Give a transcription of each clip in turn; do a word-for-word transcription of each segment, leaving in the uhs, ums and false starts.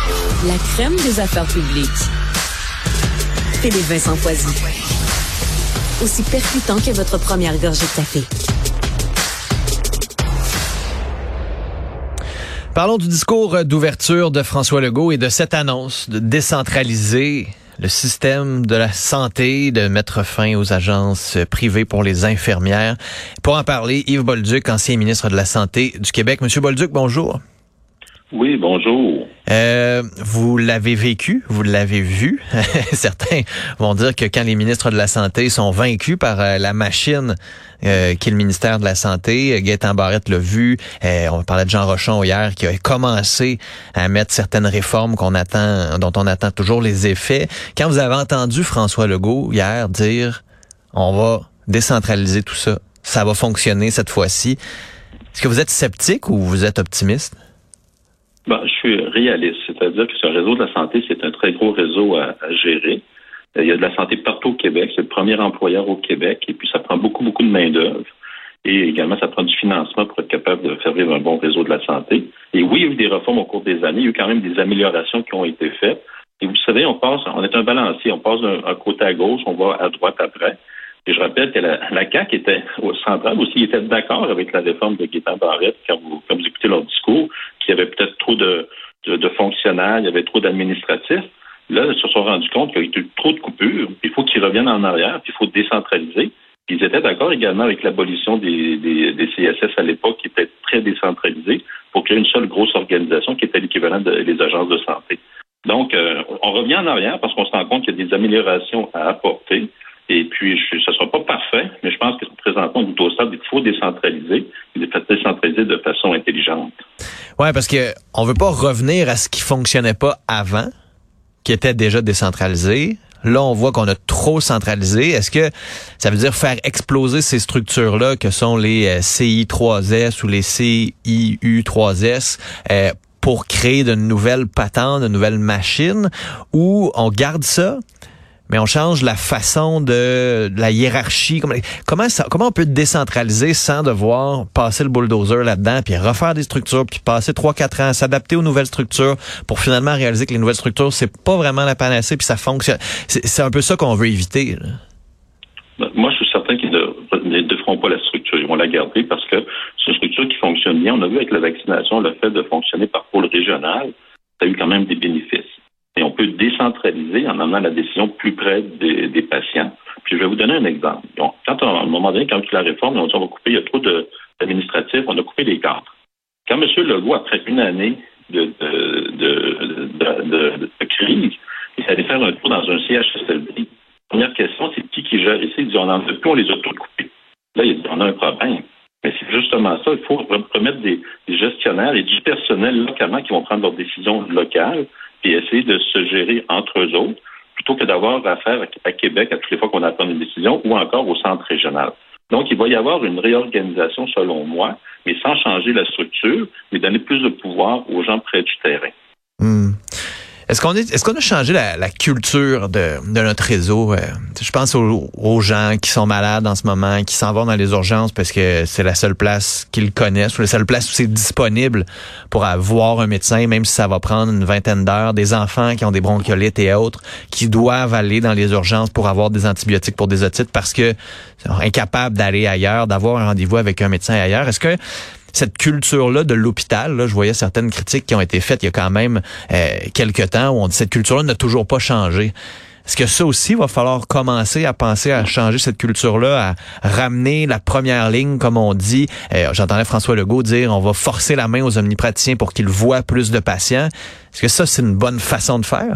La crème des affaires publiques. Philippe Vincent Foisy. Aussi percutant que votre première gorgée de café. Parlons du discours d'ouverture de François Legault et de cette annonce de décentraliser le système de la santé, de mettre fin aux agences privées pour les infirmières. Pour en parler, Yves Bolduc, ancien ministre de la Santé du Québec. Monsieur Bolduc, bonjour. Oui, bonjour. Euh, vous l'avez vécu, vous l'avez vu. Certains vont dire que quand les ministres de la Santé sont vaincus par euh, la machine euh, qui est le ministère de la Santé, Gaétan Barrette l'a vu, euh, on parlait de Jean Rochon hier, qui a commencé à mettre certaines réformes qu'on attend, dont on attend toujours les effets. Quand vous avez entendu François Legault hier dire « on va décentraliser tout ça, ça va fonctionner cette fois-ci », est-ce que vous êtes sceptique ou vous êtes optimiste? Ben, je suis réaliste, c'est-à-dire que ce réseau de la santé, c'est un très gros réseau à, à gérer. Il y a de la santé partout au Québec, c'est le premier employeur au Québec, et puis ça prend beaucoup, beaucoup de main-d'œuvre. Et également, ça prend du financement pour être capable de faire vivre un bon réseau de la santé. Et oui, il y a eu des réformes au cours des années, il y a eu quand même des améliorations qui ont été faites. Et vous savez, on passe, on est un balancier, on passe d'un un côté à gauche, on va à droite après. Et je rappelle que la, la C A Q était au central aussi, était d'accord avec la réforme de Gaétan Barrette quand vous, quand vous écoutez leur discours, qu'il y avait peut-être trop de, de, de fonctionnaires, il y avait trop d'administratifs. Là, ils se sont rendus compte qu'il y a eu trop de coupures, il faut qu'ils reviennent en arrière, puis il faut décentraliser. Puis ils étaient d'accord également avec l'abolition des, des, des C S S à l'époque, qui était très décentralisée, pour créer une seule grosse organisation qui était l'équivalent des agences de santé. Donc, euh, on revient en arrière parce qu'on se rend compte qu'il y a des améliorations à apporter. Et puis, je, ça ne sera pas parfait, mais je pense que présentement, on est au stade, il faut décentraliser, et décentraliser de façon intelligente. Oui, parce que on veut pas revenir à ce qui fonctionnait pas avant, qui était déjà décentralisé. Là, on voit qu'on a trop centralisé. Est-ce que ça veut dire faire exploser ces structures-là, que sont les C I trois S ou les C I U trois S, euh, pour créer de nouvelles patentes, de nouvelles machines, ou on garde ça, mais on change la façon de, de la hiérarchie. Comment, comment, ça, comment on peut décentraliser sans devoir passer le bulldozer là-dedans, puis refaire des structures, puis passer trois quatre ans à s'adapter aux nouvelles structures pour finalement réaliser que les nouvelles structures, c'est pas vraiment la panacée, puis ça fonctionne. C'est, c'est un peu ça qu'on veut éviter, là. Ben, moi, je suis certain qu'ils ne, ne déferont pas la structure. Ils vont la garder parce que c'est une structure qui fonctionne bien. On a vu avec la vaccination, le fait de fonctionner par pôle régional, ça a eu quand même des bénéfices. Et on peut décentraliser en amenant la décision plus près des, des patients. Puis je vais vous donner un exemple. Donc, quand on, à un moment donné, quand il y a eu la réforme, on dit on va couper, il y a trop de, d'administratifs, on a coupé les cadres. Quand M. Legault, après une année de, de, de, de, de, de crise, il allait faire un tour dans un C H S L D. La première question, c'est qui qui gère ici? Il dit on en a plus, on les a tous coupés. Là, il dit on a un problème. Mais c'est justement ça, il faut remettre des, des gestionnaires et du personnel localement qui vont prendre leurs décisions locales et essayer de se gérer entre eux autres, plutôt que d'avoir affaire à Québec à toutes les fois qu'on attend une décision ou encore au centre régional. Donc, il va y avoir une réorganisation, selon moi, mais sans changer la structure, mais donner plus de pouvoir aux gens près du terrain. Mmh. Est-ce qu'on est, est-ce qu'on a changé la, la culture de, de notre réseau? Euh, je pense aux, aux gens qui sont malades en ce moment, qui s'en vont dans les urgences parce que c'est la seule place qu'ils connaissent, ou la seule place où c'est disponible pour voir un médecin, même si ça va prendre une vingtaine d'heures. Des enfants qui ont des bronchiolites et autres, qui doivent aller dans les urgences pour avoir des antibiotiques pour des otites parce que sont incapables d'aller ailleurs, d'avoir un rendez-vous avec un médecin ailleurs. Est-ce que cette culture-là de l'hôpital, là, je voyais certaines critiques qui ont été faites il y a quand même euh, quelques temps où on dit cette culture-là n'a toujours pas changé. Est-ce que ça aussi, il va falloir commencer à penser à changer cette culture-là, à ramener la première ligne, comme on dit? Euh, j'entendais François Legault dire on va forcer la main aux omnipraticiens pour qu'ils voient plus de patients. Est-ce que ça, c'est une bonne façon de faire?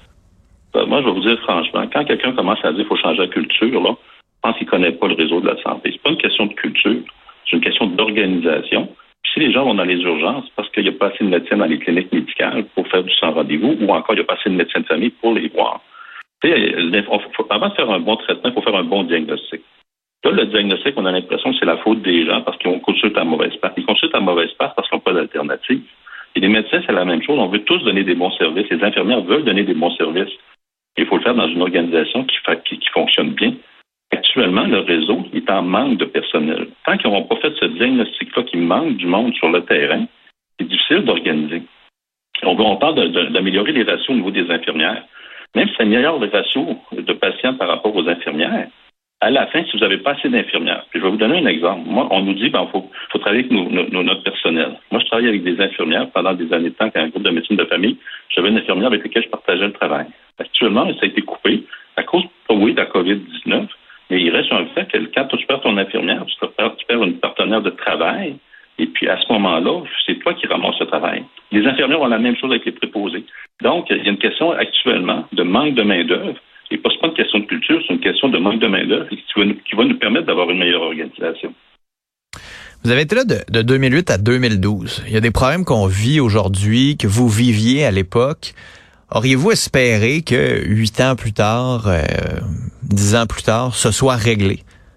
Ben, moi, je vais vous dire franchement, quand quelqu'un commence à dire qu'il faut changer la culture, là, je pense qu'il ne connaît pas le réseau de la santé. C'est pas une question de culture. C'est une question d'organisation. Puis si les gens vont dans les urgences, parce qu'il n'y a pas assez de médecins dans les cliniques médicales pour faire du sans rendez-vous, ou encore il n'y a pas assez de médecins de famille pour les voir. Tu sais, avant de faire un bon traitement, il faut faire un bon diagnostic. Là, le diagnostic, on a l'impression que c'est la faute des gens parce qu'ils consultent à mauvaise passe. Ils consultent à mauvaise passe parce qu'ils n'ont pas d'alternative. Et les médecins, c'est la même chose. On veut tous donner des bons services. Les infirmières veulent donner des bons services. Il faut le faire dans une organisation qui, fait, qui, qui fonctionne bien. Actuellement, le réseau est en manque de personnel. Tant qu'ils n'auront pas fait ce diagnostic-là, qu'il manque du monde sur le terrain, c'est difficile d'organiser. On, on parle de, de, d'améliorer les ratios au niveau des infirmières. Même si ça améliore les ratios de patients par rapport aux infirmières, à la fin, si vous n'avez pas assez d'infirmières, puis je vais vous donner un exemple. Moi, on nous dit ben, faut, faut travailler avec nos, nos, notre personnel. Moi, je travaille avec des infirmières pendant des années de temps, quand un groupe de médecine de famille, j'avais une infirmière avec laquelle je partageais le travail. Actuellement, ça a été coupé à cause, oui, de la covid dix-neuf, mais il reste un fait que quand tu perds ton infirmière, tu perds, tu perds une partenaire de travail, et puis à ce moment-là, c'est toi qui ramasses le travail. Les infirmières ont la même chose avec les préposés. Donc, il y a une question actuellement de manque de main-d'œuvre. Et pas, c'est pas une question de culture, c'est une question de manque de main-d'œuvre qui va nous, qui va nous permettre d'avoir une meilleure organisation. Vous avez été là de, de deux mille huit à deux mille douze. Il y a des problèmes qu'on vit aujourd'hui, que vous viviez à l'époque. Auriez-vous espéré que huit ans plus tard, euh, dix ans plus tard, ce soit réglé?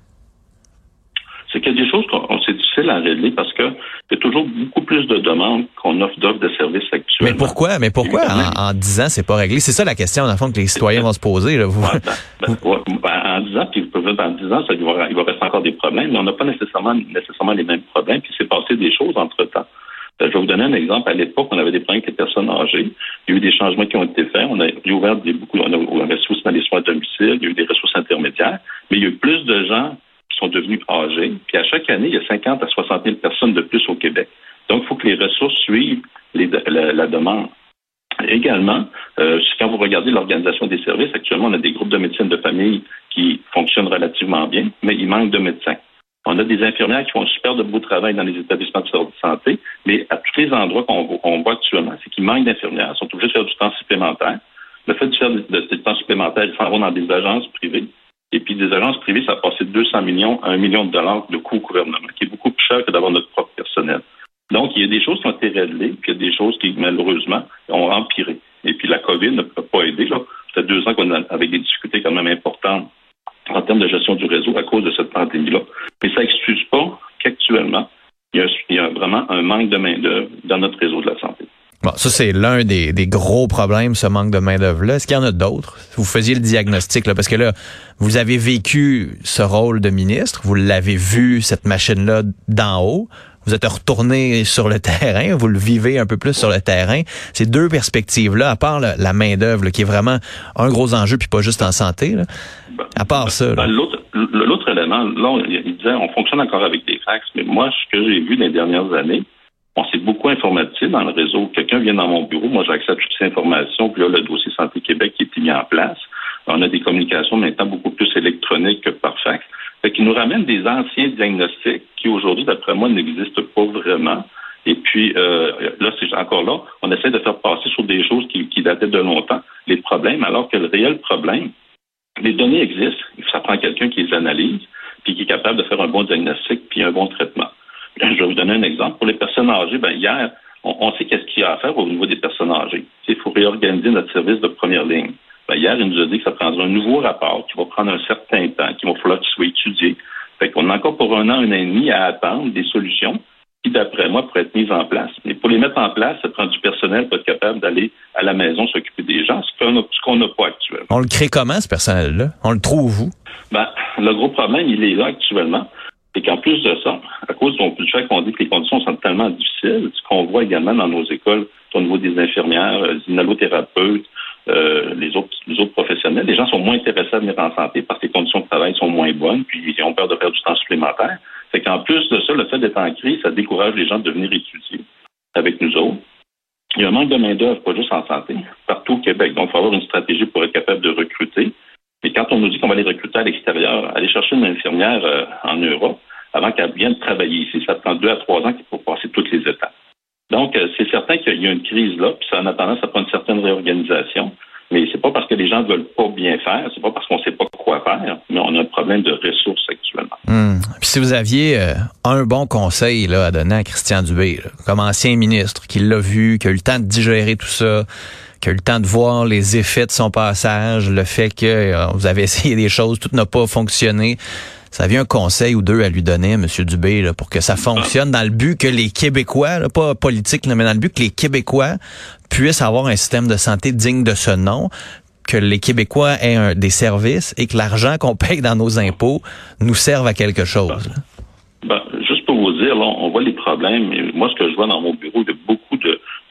C'est qu'il y a des choses qu'on c'est difficile à régler parce que il y a toujours beaucoup plus de demandes qu'on offre d'offres de services actuellement. Mais pourquoi? Mais pourquoi en, en dix ans, c'est pas réglé? C'est ça la question, dans le fond, que les citoyens vont se poser. Là. Vous... Ouais, ben, ben, ouais, ben, en dix ans, puis en dix ans, ça, il, va, il va rester encore des problèmes, mais on n'a pas nécessairement, nécessairement les mêmes problèmes, puis il s'est passé des choses entre-temps. Je vais vous donner un exemple. À l'époque, on avait des problèmes avec les personnes âgées. Il y a eu des changements qui ont été faits. On a ouvert des, beaucoup, on a investi aussi dans les soins à domicile. Il y a eu des ressources intermédiaires. Mais il y a eu plus de gens qui sont devenus âgés. Puis à chaque année, il y a cinquante à soixante mille personnes de plus au Québec. Donc, il faut que les ressources suivent les, la, la demande. Également, euh, quand vous regardez l'organisation des services, actuellement, on a des groupes de médecine de famille qui fonctionnent relativement bien, mais il manque de médecins. On a des infirmières qui font un super de beau travail dans les établissements de santé, mais à tous les endroits qu'on, qu'on voit actuellement, c'est qu'il manque d'infirmières. Ils sont obligés de faire du temps supplémentaire. Le fait de faire du, de, de temps supplémentaire, ils s'en vont dans des agences privées. Et puis, des agences privées, ça a passé de deux cents millions à un million de dollars de coût au gouvernement, qui est beaucoup plus cher que d'avoir notre propre personnel. Donc, il y a des choses qui ont été réglées, puis il y a des choses qui, malheureusement, ont empiré. Et puis, la COVID ne peut pas aider. Là. Ça fait deux ans qu'on a avec des difficultés quand même importantes en termes de gestion du réseau à cause de cette pandémie-là. Mais ça n'excuse pas qu'actuellement, il y a, il y a vraiment un manque de main-d'œuvre dans notre réseau de la santé. Bon, ça, c'est l'un des, des gros problèmes, ce manque de main-d'œuvre-là. Est-ce qu'il y en a d'autres? Vous faisiez le diagnostic, là, parce que là, vous avez vécu ce rôle de ministre, vous l'avez vu, cette machine-là, d'en haut. Vous êtes retourné sur le terrain, vous le vivez un peu plus sur le terrain. Ces deux perspectives-là, à part la, la main-d'œuvre, là, qui est vraiment un gros enjeu, puis pas juste en santé, là, à part ça. Ben, l'autre, l'autre élément, là, on, il disait, on fonctionne encore avec des fax, mais moi, ce que j'ai vu dans les dernières années, on s'est beaucoup informatisé dans le réseau. Quelqu'un vient dans mon bureau, moi, j'ai accès à toutes ces informations, puis là, le dossier Santé Québec qui a été mis en place. On a des communications maintenant beaucoup plus électroniques que par fax. Fait qu'il nous ramène des anciens diagnostics qui, aujourd'hui, d'après moi, n'existent pas vraiment. Et puis, euh, là, c'est encore là, on essaie de faire passer sur des choses qui, qui dataient de longtemps, les problèmes, alors que le réel problème, les données existent. Ça prend quelqu'un qui les analyse, puis qui est capable de faire un bon diagnostic, puis un bon traitement. Je vais vous donner un exemple. Pour les personnes âgées, ben hier, on, on sait qu'est-ce qu'il y a à faire au niveau des personnes âgées. Il faut réorganiser notre service de première ligne. Ben, hier, il nous a dit que ça prendra un nouveau rapport qui va prendre un certain temps, qu'il va falloir qu'il soit étudié. Fait qu'on a encore pour un an, un an et demi à attendre des solutions qui, d'après moi, pourraient être mises en place. Mais pour les mettre en place, ça prend du personnel pour être capable d'aller à la maison s'occuper des gens, ce qu'on a, ce qu'on n'a pas actuellement. On le crée comment, ce personnel-là? On le trouve où? Ben, le gros problème, il est là actuellement. C'est qu'en plus de ça, à cause du fait qu'on dit que les conditions sont tellement difficiles, ce qu'on voit également dans nos écoles, au niveau des infirmières, des inhalothérapeutes, euh, les autres les autres professionnels, les gens sont moins intéressés à venir en santé parce que les conditions de travail sont moins bonnes, puis ils ont peur de perdre du temps supplémentaire. Fait qu'en plus de ça, le fait d'être en crise, ça décourage les gens de venir étudier avec nous autres. Il y a un manque de main-d'œuvre, pas juste en santé, partout au Québec. Donc, il faut avoir une stratégie pour être capable de recruter. Et quand on nous dit qu'on va aller recruter à l'extérieur, aller chercher une infirmière euh, en Europe, avant qu'elle vienne travailler ici, ça prend deux à trois ans pour passer toutes les étapes. Donc, euh, c'est certain qu'il y a une crise là, puis ça, en attendant, ça prend une certaine réorganisation. Mais c'est pas parce que les gens ne veulent pas bien faire, c'est pas parce qu'on ne sait pas quoi faire, mais on a un problème de ressources actuellement. Hum. Puis si vous aviez euh, un bon conseil là, à donner à Christian Dubé, là, comme ancien ministre, qui l'a vu, qui a eu le temps de digérer tout ça, qui a eu le temps de voir les effets de son passage, le fait que euh, vous avez essayé des choses, tout n'a pas fonctionné. Ça avait un conseil ou deux à lui donner, M. Dubé, là, pour que ça fonctionne dans le but que les Québécois, là, pas politique, là, mais dans le but que les Québécois puissent avoir un système de santé digne de ce nom, que les Québécois aient un, des services et que l'argent qu'on paye dans nos impôts nous serve à quelque chose. Ben, ben, juste pour vous dire, là, on voit les problèmes. Et moi, ce que je vois dans mon bureau, il y a beaucoup de, de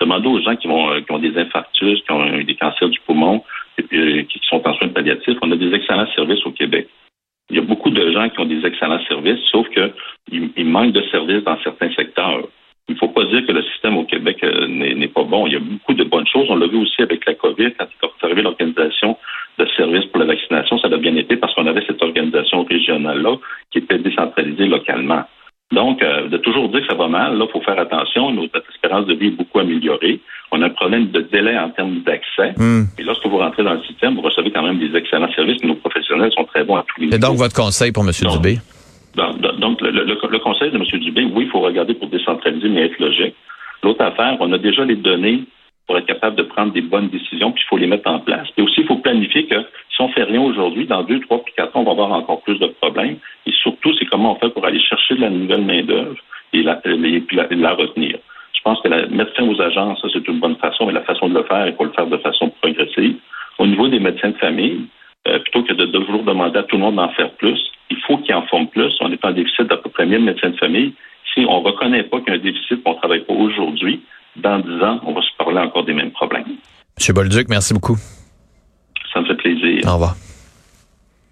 Demandez aux gens qui, vont, qui ont des infarctus, qui ont des cancers du poumon, et puis, qui sont en soins palliatifs. On a des excellents services au Québec. Il y a beaucoup de gens qui ont des excellents services, sauf qu'il il manque de services dans certains secteurs. Il ne faut pas dire que le système au Québec euh, n'est, n'est pas bon. Il y a beaucoup de bonnes choses. On l'a vu aussi avec la COVID, quand est arrivée l'organisation de services pour la vaccination, ça a bien été parce qu'on avait cette organisation régionale-là qui était décentralisée localement. Donc, euh, de toujours dire que ça va mal, là, il faut faire attention. Notre espérance de vie est beaucoup améliorée. On a un problème de délai en termes d'accès. Mm. Et lorsque vous rentrez dans le système, vous recevez quand même des excellents services. Nos professionnels sont très bons à tous les niveaux. Et donc, votre conseil pour M. Donc, Dubé? Donc, donc le, le, le conseil de M. Dubé, oui, il faut regarder pour décentraliser, mais être logique. L'autre affaire, on a déjà les données pour être capable de prendre des bonnes décisions, puis il faut les mettre en place. Puis aussi, il faut planifier que si on fait rien aujourd'hui, dans deux, trois, puis quatre ans, on va avoir encore plus de problèmes. Et surtout, c'est comment on fait pour aller chercher de la nouvelle main-d'œuvre et la, et la, la retenir. Je pense que la, mettre fin aux agences, ça, c'est une bonne façon, mais la façon de le faire, il faut le faire de façon progressive. Au niveau des médecins de famille, euh, plutôt que de toujours demander à tout le monde d'en faire plus, il faut qu'ils en forment plus. On est en déficit d'à peu près mille médecins de famille. Si on ne reconnaît pas qu'il y a un déficit, qu'on ne travaille pas aujourd'hui, dans dix ans, on va se parler encore des mêmes problèmes. M. Bolduc, merci beaucoup. Ça me fait plaisir. Au revoir.